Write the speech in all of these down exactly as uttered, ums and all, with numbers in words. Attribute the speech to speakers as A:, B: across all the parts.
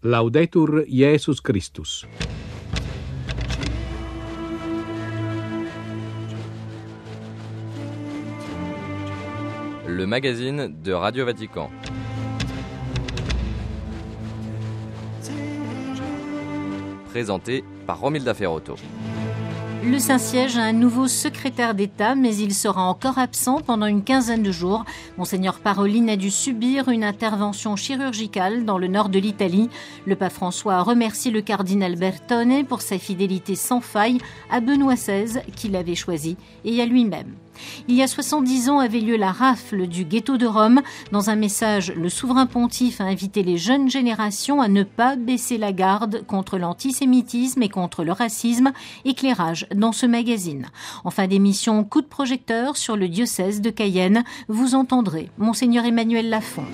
A: Laudetur Jesus Christus.
B: Le magazine de Radio Vatican. Présenté par Romilda Ferrotto.
C: Le Saint-Siège a un nouveau secrétaire d'État, mais il sera encore absent pendant une quinzaine de jours. Monseigneur Parolin a dû subir une intervention chirurgicale dans le nord de l'Italie. Le pape François a remercié le cardinal Bertone pour sa fidélité sans faille à Benoît seize, qu'il avait choisi, et à lui-même. Il y a soixante-dix ans avait lieu la rafle du ghetto de Rome. Dans un message, le souverain pontife a invité les jeunes générations à ne pas baisser la garde contre l'antisémitisme et contre le racisme. Éclairage dans ce magazine. En fin d'émission, coup de projecteur sur le diocèse de Cayenne. Vous entendrez Monseigneur Emmanuel Lafont.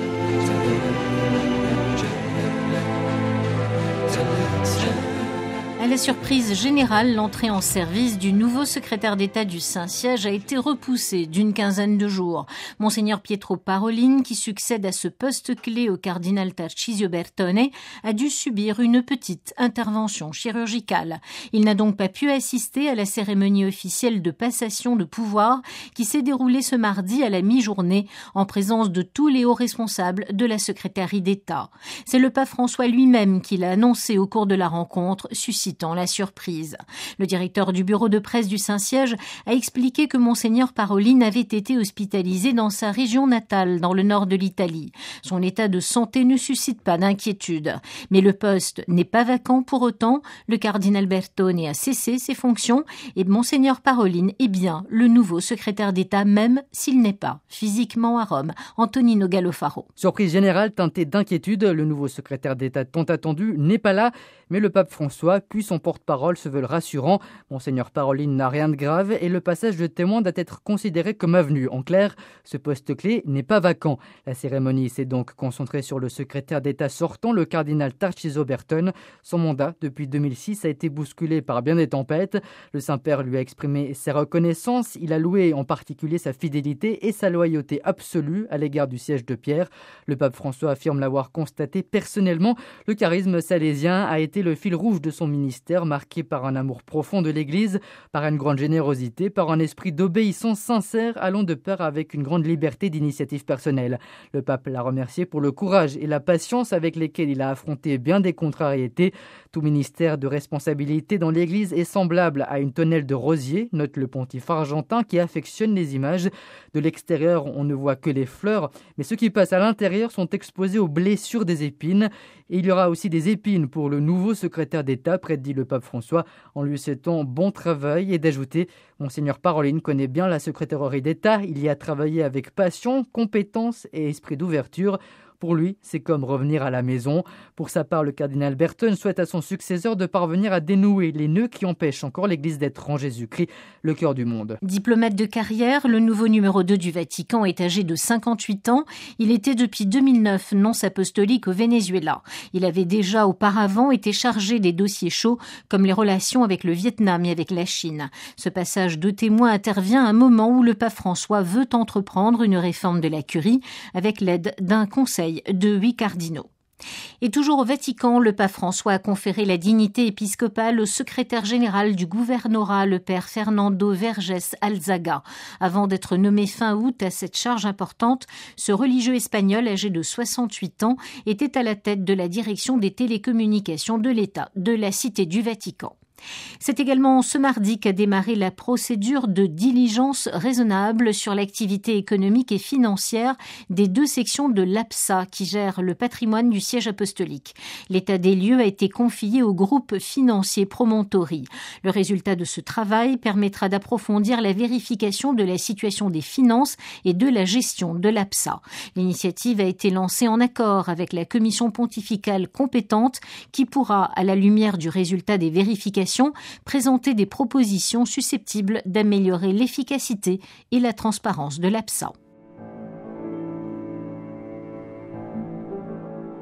C: À la surprise générale, l'entrée en service du nouveau secrétaire d'État du Saint-Siège a été repoussée d'une quinzaine de jours. Monseigneur Pietro Parolin, qui succède à ce poste clé au cardinal Tarcisio Bertone, a dû subir une petite intervention chirurgicale. Il n'a donc pas pu assister à la cérémonie officielle de passation de pouvoir qui s'est déroulée ce mardi à la mi-journée en présence de tous les hauts responsables de la secrétariat d'État. C'est le pape François lui-même qui l'a annoncé au cours de la rencontre, suscitant la surprise. Le directeur du bureau de presse du Saint-Siège a expliqué que Monseigneur Parolin avait été hospitalisé dans sa région natale, dans le nord de l'Italie. Son état de santé ne suscite pas d'inquiétude. Mais le poste n'est pas vacant pour autant. Le cardinal Bertone a cessé ses fonctions et Monseigneur Parolin est bien le nouveau secrétaire d'État, même s'il n'est pas physiquement à Rome. Antonino Gallofaro.
D: Surprise générale teintée d'inquiétude, le nouveau secrétaire d'État tant attendu n'est pas là, mais le pape François puis son porte-parole se veulent rassurants. Monseigneur Parolin n'a rien de grave et le passage de témoin doit être considéré comme avenu. En clair, ce poste clé n'est pas vacant. La cérémonie s'est donc concentrée sur le secrétaire d'État sortant, le cardinal Tarcisio Bertone. Son mandat, depuis deux mille six, a été bousculé par bien des tempêtes. Le Saint-Père lui a exprimé ses reconnaissances. Il a loué en particulier sa fidélité et sa loyauté absolue à l'égard du siège de Pierre. Le pape François affirme l'avoir constaté personnellement. Le charisme salésien a été le fil rouge de son ministère, marqué par un amour profond de l'Église, par une grande générosité, par un esprit d'obéissance sincère allant de pair avec une grande liberté d'initiative personnelle. Le pape l'a remercié pour le courage et la patience avec lesquels il a affronté bien des contrariétés. Tout ministère de responsabilité dans l'Église est semblable à une tonnelle de rosier, note le pontife argentin qui affectionne les images. De l'extérieur, on ne voit que les fleurs, mais ceux qui passent à l'intérieur sont exposés aux blessures des épines. Et il y aura aussi des épines pour le nouveau secrétaire d'État, prédit le pape François, en lui souhaitant bon travail et d'ajouter « Monseigneur Parolin connaît bien la secrétairerie d'État, il y a travaillé avec passion, compétence et esprit d'ouverture. » Pour lui, c'est comme revenir à la maison. Pour sa part, le cardinal Bertone souhaite à son successeur de parvenir à dénouer les nœuds qui empêchent encore l'Église d'être en Jésus-Christ, le cœur du monde.
C: Diplomate de carrière, le nouveau numéro deux du Vatican est âgé de cinquante-huit ans. Il était depuis deux mille neuf nonce apostolique au Venezuela. Il avait déjà auparavant été chargé des dossiers chauds, comme les relations avec le Vietnam et avec la Chine. Ce passage de témoin intervient à un moment où le pape François veut entreprendre une réforme de la curie avec l'aide d'un conseil de huit cardinaux. Et toujours au Vatican, le pape François a conféré la dignité épiscopale au secrétaire général du gouvernorat, le père Fernando Vergès Alzaga. Avant d'être nommé fin août à cette charge importante, ce religieux espagnol âgé de soixante-huit ans était à la tête de la direction des télécommunications de l'État de la Cité du Vatican. C'est également ce mardi qu'a démarré la procédure de diligence raisonnable sur l'activité économique et financière des deux sections de l'A P S A qui gèrent le patrimoine du siège apostolique. L'état des lieux a été confié au groupe financier Promontori. Le résultat de ce travail permettra d'approfondir la vérification de la situation des finances et de la gestion de l'A P S A. L'initiative a été lancée en accord avec la commission pontificale compétente qui pourra, à la lumière du résultat des vérifications, présenter des propositions susceptibles d'améliorer l'efficacité et la transparence de l'A P S A. Cours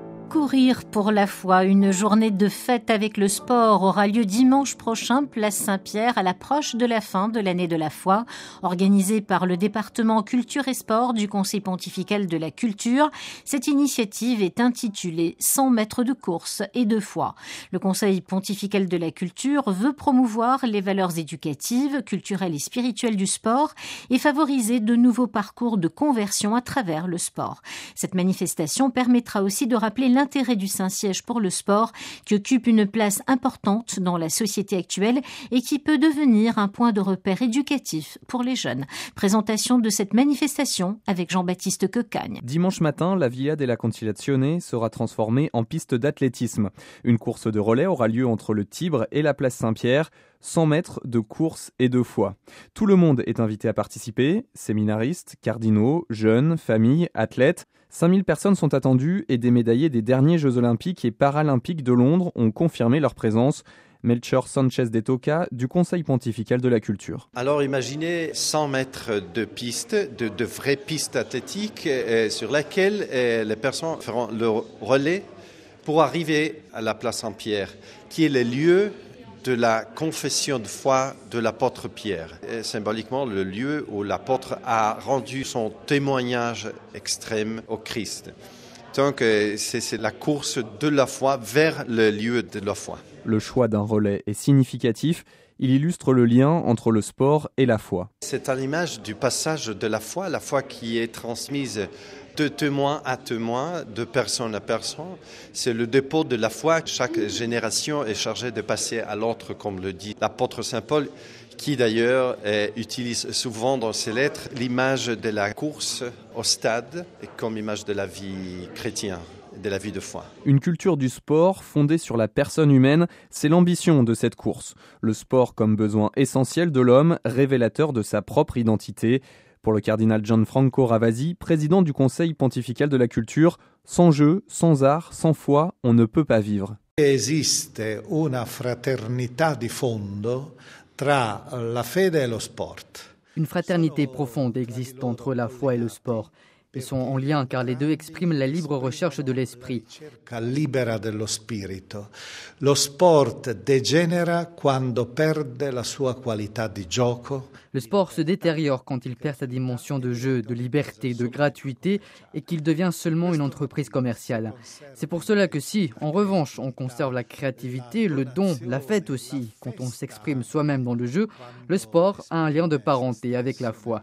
C: Courir pour la foi, une journée de fête avec le sport aura lieu dimanche prochain, place Saint-Pierre, à l'approche de la fin de l'année de la foi, organisée par le département Culture et Sport du Conseil pontifical de la culture. Cette initiative est intitulée cent mètres de course et de foi. Le Conseil pontifical de la culture veut promouvoir les valeurs éducatives, culturelles et spirituelles du sport et favoriser de nouveaux parcours de conversion à travers le sport. Cette manifestation permettra aussi de rappeler l'intérêt du Saint-Siège pour le sport qui occupe une place importante dans la société actuelle et qui peut devenir un point de repère éducatif pour les jeunes. Présentation de cette manifestation avec Jean-Baptiste Cocagne.
E: Dimanche matin, la Via della Conciliazione sera transformée en piste d'athlétisme. Une course de relais aura lieu entre le Tibre et la place Saint-Pierre. cent mètres de course et de foi. Tout le monde est invité à participer, séminaristes, cardinaux, jeunes, familles, athlètes. cinq mille personnes sont attendues et des médaillés des derniers Jeux Olympiques et Paralympiques de Londres ont confirmé leur présence. Melchior Sanchez de Toca du Conseil pontifical de la culture.
F: Alors imaginez cent mètres de pistes, de, de vraies pistes athlétiques euh, sur lesquelles euh, les personnes feront le relais pour arriver à la place Saint-Pierre, qui est le lieu de la confession de foi de l'apôtre Pierre. Et symboliquement, le lieu où l'apôtre a rendu son témoignage extrême au Christ. Donc, c'est, c'est la course de la foi vers le lieu de la foi.
E: Le choix d'un relais est significatif. Il illustre le lien entre le sport et la foi.
F: C'est à l'image du passage de la foi, la foi qui est transmise de témoin à témoin, de personne à personne. C'est le dépôt de la foi. Chaque génération est chargée de passer à l'autre, comme le dit l'apôtre Saint Paul, qui d'ailleurs eh, utilise souvent dans ses lettres l'image de la course au stade comme image de la vie chrétienne, de la vie de foi.
E: Une culture du sport fondée sur la personne humaine, c'est l'ambition de cette course. Le sport comme besoin essentiel de l'homme, révélateur de sa propre identité. Pour le cardinal Gianfranco Ravasi, président du Conseil pontifical de la culture, sans jeu, sans art, sans foi, on ne peut pas vivre.
G: Esiste una fraternità di fondo tra la fede e lo sport.
D: Une fraternité profonde existe entre la foi et le sport. Ils sont en lien car les deux expriment la libre recherche de l'esprit.
G: Libera dello spirito. Lo sport degenera quando perde la sua qualità di gioco.
D: Le sport se détériore quand il perd sa dimension de jeu, de liberté, de gratuité et qu'il devient seulement une entreprise commerciale. C'est pour cela que si, en revanche, on conserve la créativité, le don, la fête aussi, quand on s'exprime soi-même dans le jeu, le sport a un lien de parenté avec la foi.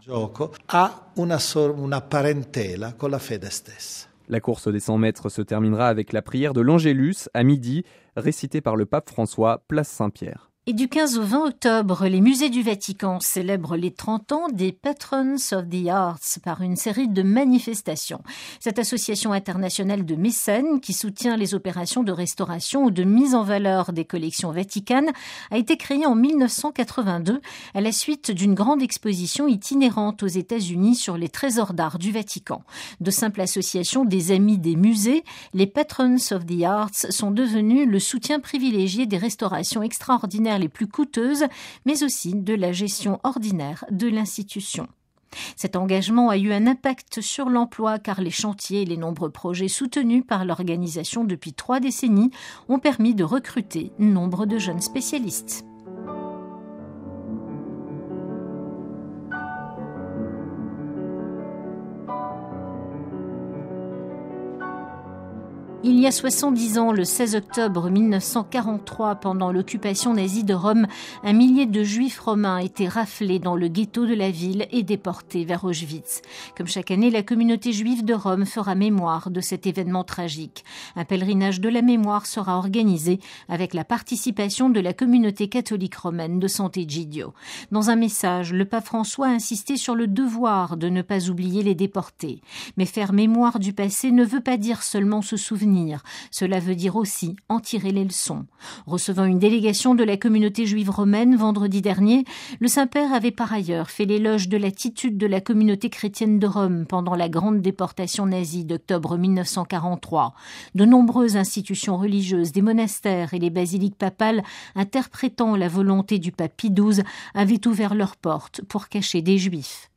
G: Ha una, una parentela con la fede stessa.
E: La course des cent mètres se terminera avec la prière de l'Angélus à midi, récitée par le pape François, place Saint-Pierre.
C: Et du quinze au vingt octobre, les musées du Vatican célèbrent les trente ans des Patrons of the Arts par une série de manifestations. Cette association internationale de mécènes qui soutient les opérations de restauration ou de mise en valeur des collections vaticanes a été créée en mille neuf cent quatre-vingt-deux à la suite d'une grande exposition itinérante aux États-Unis sur les trésors d'art du Vatican. De simple association des amis des musées, les Patrons of the Arts sont devenus le soutien privilégié des restaurations extraordinaires les plus coûteuses, mais aussi de la gestion ordinaire de l'institution. Cet engagement a eu un impact sur l'emploi car les chantiers et les nombreux projets soutenus par l'organisation depuis trois décennies ont permis de recruter nombre de jeunes spécialistes. Il y a soixante-dix ans, le seize octobre mille neuf cent quarante-trois, pendant l'occupation nazie de Rome, un millier de juifs romains étaient raflés dans le ghetto de la ville et déportés vers Auschwitz. Comme chaque année, la communauté juive de Rome fera mémoire de cet événement tragique. Un pèlerinage de la mémoire sera organisé avec la participation de la communauté catholique romaine de Sant'Egidio. Dans un message, le pape François a insisté sur le devoir de ne pas oublier les déportés. Mais faire mémoire du passé ne veut pas dire seulement se souvenir. Cela veut dire aussi en tirer les leçons. Recevant une délégation de la communauté juive romaine vendredi dernier, le Saint-Père avait par ailleurs fait l'éloge de l'attitude de la communauté chrétienne de Rome pendant la grande déportation nazie d'octobre mille neuf cent quarante-trois. De nombreuses institutions religieuses, des monastères et les basiliques papales interprétant la volonté du pape Pie douze avaient ouvert leurs portes pour cacher des juifs.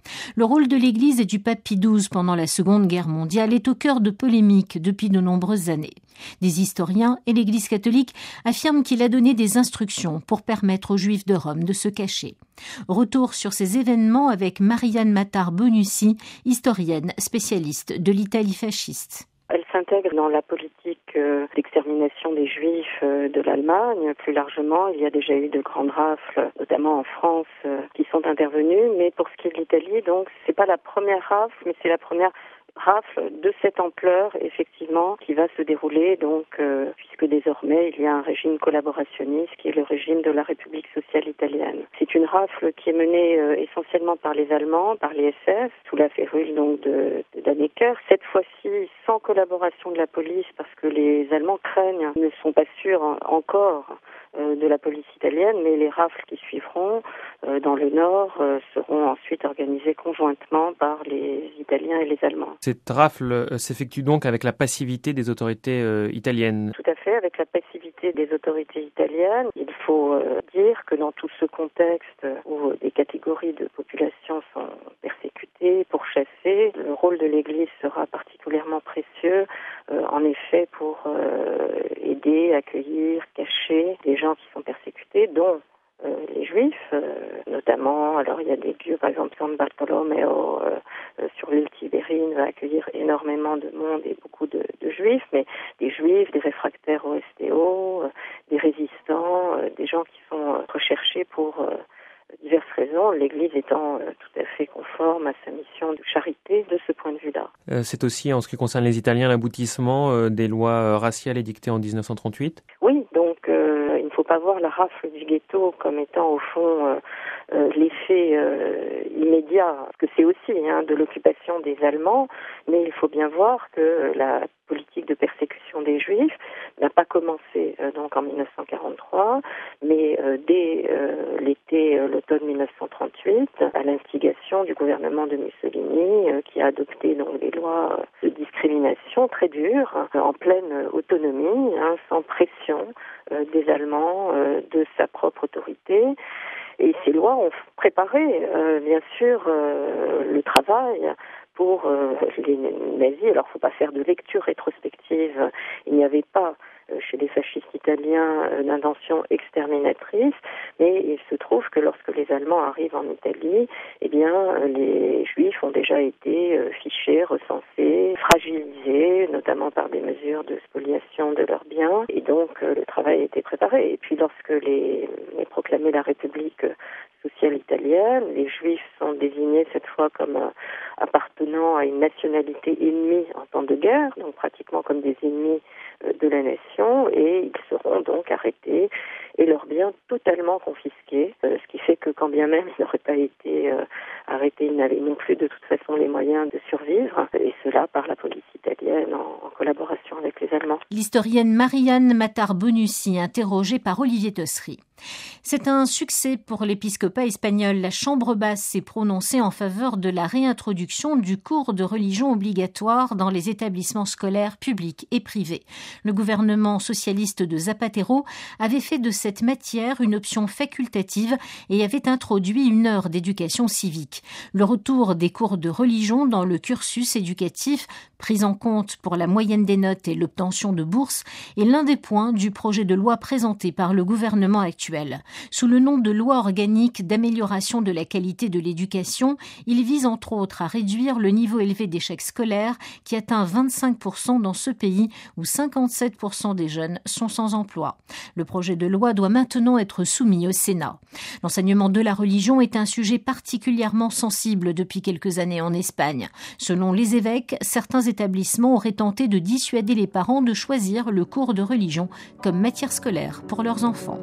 C: Le rôle de l'Église et du pape Pie douze pendant la Seconde Guerre mondiale est au cœur de polémiques depuis de nombreuses années. Des historiens et l'Église catholique affirment qu'il a donné des instructions pour permettre aux Juifs de Rome de se cacher. Retour sur ces événements avec Marianne Matar-Bonussi, historienne spécialiste de l'Italie fasciste.
H: Elle s'intègre dans la politique euh, d'extermination des Juifs euh, de l'Allemagne. Plus largement, il y a déjà eu de grandes rafles, notamment en France, euh, qui sont intervenues. Mais pour ce qui est de l'Italie, donc, c'est pas la première rafle, mais c'est la première rafle de cette ampleur, effectivement, qui va se dérouler, donc, euh, puisque désormais, il y a un régime collaborationniste qui est le régime de la République sociale italienne. C'est une rafle qui est menée euh, essentiellement par les Allemands, par les S S, sous la férule, donc, de, de Dannecker. Cette fois-ci, sans collaboration de la police, parce que les Allemands craignent, ne sont pas sûrs encore euh, de la police italienne, mais les rafles qui suivront euh, dans le Nord euh, seront ensuite organisées conjointement par les Italiens et les Allemands.
I: Cette rafle euh, s'effectue donc avec la passivité des autorités euh, italiennes.
H: Tout à fait, avec la passivité des autorités italiennes. Il faut euh, dire que dans tout ce contexte où des catégories de population sont persécutées, pourchassées, le rôle de l'Église sera particulièrement précieux, euh, en effet, pour euh, aider, accueillir, cacher des gens qui sont persécutés, dont Euh, les Juifs, euh, notamment, alors il y a des lieux, par exemple San Bartolomeo euh, euh, sur l'île Tibérine va accueillir énormément de monde et beaucoup de, de Juifs, mais des Juifs, des réfractaires au S T O, euh, des résistants, euh, des gens qui sont euh, recherchés pour euh, diverses raisons, l'Église étant euh, tout à fait conforme à sa mission de charité de ce point de vue-là.
I: Euh, c'est aussi, en ce qui concerne les Italiens, l'aboutissement euh, des lois euh, raciales édictées en dix-neuf cent trente-huit.
H: Oui, donc euh, il ne faut pas voir la rafle du ghetto comme étant au fond euh, euh, l'effet euh, immédiat, parce que c'est aussi hein, de l'occupation des Allemands, mais il faut bien voir que la politique de persécution des Juifs n'a pas commencé euh, donc en dix-neuf cent quarante-trois, mais euh, dès euh, l'été, euh, l'automne dix-neuf cent trente-huit, à l'instigation du gouvernement de Mussolini, euh, qui a adopté donc des lois de discrimination très dures, euh, en pleine autonomie, hein, sans pression euh, des Allemands, euh, de sa propre autorité. Et ces lois ont préparé, euh, bien sûr, euh, le travail pour euh, les nazis. Alors, il ne faut pas faire de lecture rétrospective. Il n'y avait pas euh, chez les fascistes italiens euh, d'intention exterminatrice, mais il se trouve que lorsque les Allemands arrivent en Italie, eh bien, euh, les Juifs ont déjà été euh, fichés, recensés, fragilisés, notamment par des mesures de spoliation de leurs biens. Et donc, euh, le travail a été préparé. Et puis, lorsque les, les proclamé la République sociale italienne, les Juifs sont désignés cette fois comme euh, appartenant à une nationalité ennemie en temps de guerre, donc pratiquement comme des ennemis euh, de la nation, et ils seront donc arrêtés et leurs biens totalement confisqués, euh, ce qui fait que quand bien même ils n'auraient pas été euh, arrêtés, ils n'avaient non plus de toute façon les moyens de survivre, et cela par la police italienne en, en collaboration avec les Allemands.
C: L'historienne Marianne Matar-Bonussi, interrogée par Olivier Tossery. C'est un succès pour l'épiscopat espagnol. La Chambre basse s'est prononcée en faveur de la réintroduction du cours de religion obligatoire dans les établissements scolaires publics et privés. Le gouvernement socialiste de Zapatero avait fait de cette matière une option facultative et avait introduit une heure d'éducation civique. Le retour des cours de religion dans le cursus éducatif, pris en compte pour la moyenne des notes et l'obtention de bourses, est l'un des points du projet de loi présenté par le gouvernement actuel. Sous le nom de loi organique d'amélioration de la qualité de l'éducation, il vise entre autres à réduire le niveau élevé d'échec scolaire qui atteint vingt-cinq pour cent dans ce pays où cinquante-sept pour cent des jeunes sont sans emploi. Le projet de loi doit maintenant être soumis au Sénat. L'enseignement de la religion est un sujet particulièrement sensible depuis quelques années en Espagne. Selon les évêques, certains établissements auraient tenté de dissuader les parents de choisir le cours de religion comme matière scolaire pour leurs enfants.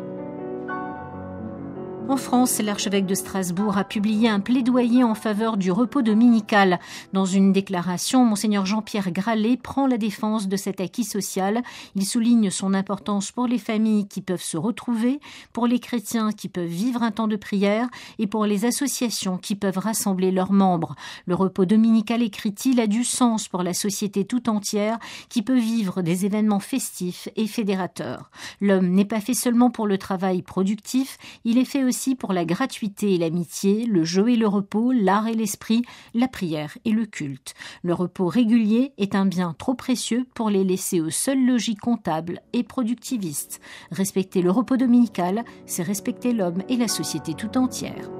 C: En France, l'archevêque de Strasbourg a publié un plaidoyer en faveur du repos dominical. Dans une déclaration, Monseigneur Jean-Pierre Gralet prend la défense de cet acquis social. Il souligne son importance pour les familles qui peuvent se retrouver, pour les chrétiens qui peuvent vivre un temps de prière et pour les associations qui peuvent rassembler leurs membres. Le repos dominical, écrit-il, a du sens pour la société tout entière qui peut vivre des événements festifs et fédérateurs. L'homme n'est pas fait seulement pour le travail productif, il est fait aussi ici pour la gratuité et l'amitié, le jeu et le repos, l'art et l'esprit, la prière et le culte. Le repos régulier est un bien trop précieux pour les laisser aux seules logiques comptables et productivistes. Respecter le repos dominical, c'est respecter l'homme et la société tout entière.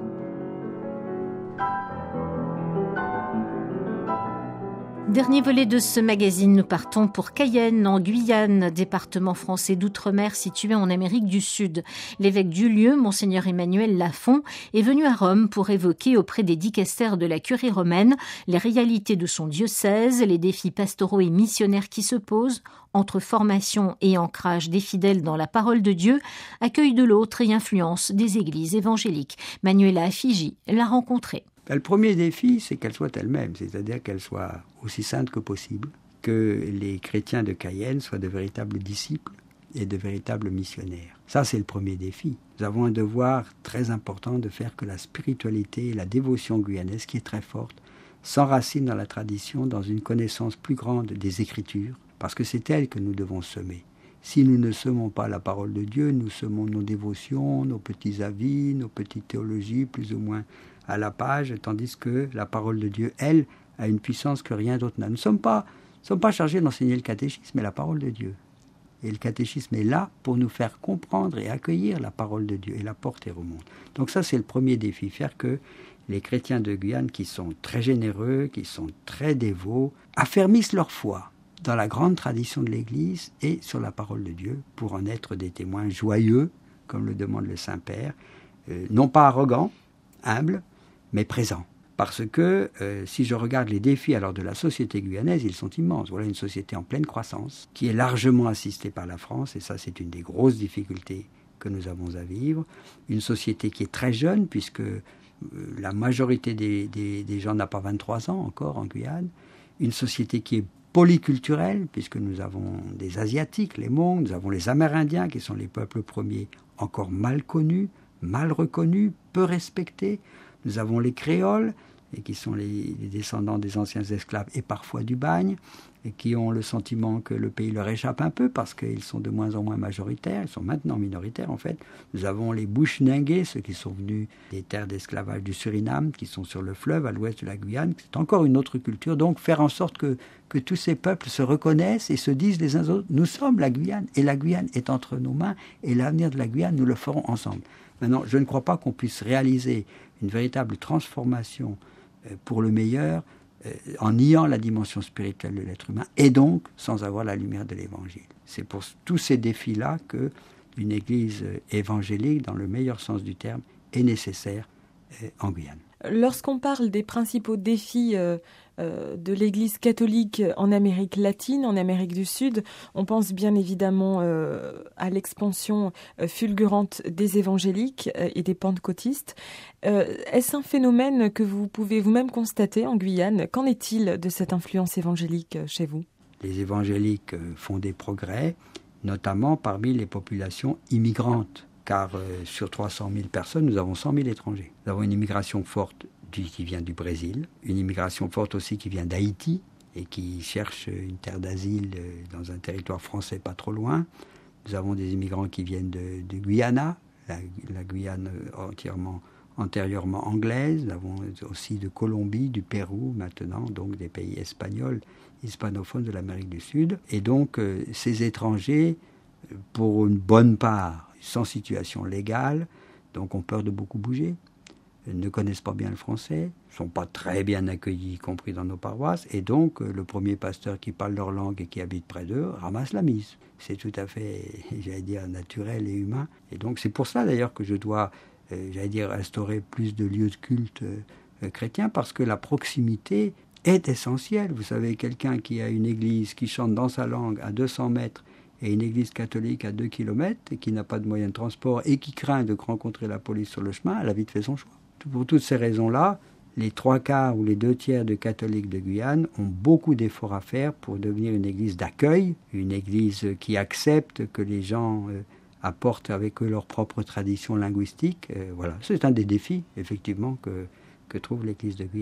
C: Dernier volet de ce magazine, nous partons pour Cayenne, en Guyane, département français d'outre-mer situé en Amérique du Sud. L'évêque du lieu, Monseigneur Emmanuel Lafont, est venu à Rome pour évoquer auprès des dicastères de la curie romaine les réalités de son diocèse, les défis pastoraux et missionnaires qui se posent, entre formation et ancrage des fidèles dans la parole de Dieu, accueil de l'autre et influence des églises évangéliques. Manuela Afigi l'a rencontrée.
J: Le premier défi, c'est qu'elle soit elle-même, c'est-à-dire qu'elle soit aussi sainte que possible, que les chrétiens de Cayenne soient de véritables disciples et de véritables missionnaires. Ça, c'est le premier défi. Nous avons un devoir très important de faire que la spiritualité et la dévotion guyanaise, qui est très forte, s'enracinent dans la tradition, dans une connaissance plus grande des Écritures, parce que c'est elles que nous devons semer. Si nous ne semons pas la parole de Dieu, nous semons nos dévotions, nos petits avis, nos petites théologies, plus ou moins à la page, tandis que la parole de Dieu, elle, a une puissance que rien d'autre n'a. Nous ne sommes pas, sommes pas chargés d'enseigner le catéchisme, mais la parole de Dieu. Et le catéchisme est là pour nous faire comprendre et accueillir la parole de Dieu et la porter au monde. Donc ça, c'est le premier défi, faire que les chrétiens de Guyane, qui sont très généreux, qui sont très dévots, affermissent leur foi dans la grande tradition de l'Église et sur la parole de Dieu, pour en être des témoins joyeux, comme le demande le Saint-Père, euh, non pas arrogants, humbles, mais présents. Parce que euh, si je regarde les défis alors de la société guyanaise, ils sont immenses. Voilà une société en pleine croissance, qui est largement assistée par la France, et ça c'est une des grosses difficultés que nous avons à vivre. Une société qui est très jeune, puisque euh, la majorité des, des, des gens n'a pas vingt-trois ans encore en Guyane. Une société qui est polyculturelle, puisque nous avons des Asiatiques, les Hmong, nous avons les Amérindiens, qui sont les peuples premiers encore mal connus, mal reconnus, peu respectés. Nous avons les créoles, et qui sont les, les descendants des anciens esclaves et parfois du bagne, et qui ont le sentiment que le pays leur échappe un peu parce qu'ils sont de moins en moins majoritaires, ils sont maintenant minoritaires en fait. Nous avons les Bushnangais, ceux qui sont venus des terres d'esclavage du Suriname, qui sont sur le fleuve à l'ouest de la Guyane. C'est encore une autre culture, donc faire en sorte que, que tous ces peuples se reconnaissent et se disent les uns aux autres, nous sommes la Guyane, et la Guyane est entre nos mains, et l'avenir de la Guyane, nous le ferons ensemble. Maintenant, je ne crois pas qu'on puisse réaliser une véritable transformation pour le meilleur en niant la dimension spirituelle de l'être humain et donc sans avoir la lumière de l'Évangile. C'est pour tous ces défis-là qu'une Église évangélique, dans le meilleur sens du terme, est nécessaire en Guyane.
K: Lorsqu'on parle des principaux défis euh, euh, de l'Église catholique en Amérique latine, en Amérique du Sud, on pense bien évidemment euh, à l'expansion euh, fulgurante des évangéliques euh, et des pentecôtistes. Euh, est-ce un phénomène que vous pouvez vous-même constater en Guyane ? Qu'en est-il de cette influence évangélique euh, chez vous ?
J: Les évangéliques euh, font des progrès, notamment parmi les populations immigrantes. Car euh, sur trois cent mille personnes, nous avons cent mille étrangers. Nous avons une immigration forte du, qui vient du Brésil, une immigration forte aussi qui vient d'Haïti et qui cherche une terre d'asile euh, dans un territoire français pas trop loin. Nous avons des immigrants qui viennent de, de Guyana, la, la Guyane entièrement, antérieurement anglaise. Nous avons aussi de Colombie, du Pérou maintenant, donc des pays espagnols, hispanophones de l'Amérique du Sud. Et donc euh, ces étrangers, pour une bonne part, sans situation légale, donc ont peur de beaucoup bouger, ne connaissent pas bien le français, ne sont pas très bien accueillis, y compris dans nos paroisses, et donc le premier pasteur qui parle leur langue et qui habite près d'eux ramasse la mise. C'est tout à fait, j'allais dire, naturel et humain. Et donc c'est pour ça d'ailleurs que je dois, euh, j'allais dire, instaurer plus de lieux de culte euh, chrétiens, parce que la proximité est essentielle. Vous savez, quelqu'un qui a une église qui chante dans sa langue à deux cents mètres, et une église catholique à deux kilomètres, et qui n'a pas de moyens de transport, et qui craint de rencontrer la police sur le chemin, elle a vite fait son choix. Pour toutes ces raisons-là, les trois quarts ou les deux tiers de catholiques de Guyane ont beaucoup d'efforts à faire pour devenir une église d'accueil, une église qui accepte que les gens euh, apportent avec eux leur propre tradition linguistique. Euh, voilà, c'est un des défis, effectivement, que, que trouve l'église de Guyane.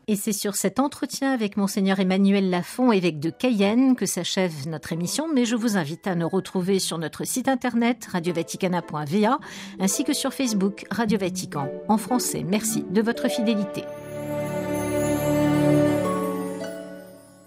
C: Et c'est sur cet entretien avec Monseigneur Emmanuel Lafont, évêque de Cayenne, que s'achève notre émission, mais je vous invite à nous retrouver sur notre site internet radio vaticana point v a ainsi que sur Facebook Radio Vatican en français. Merci de votre fidélité.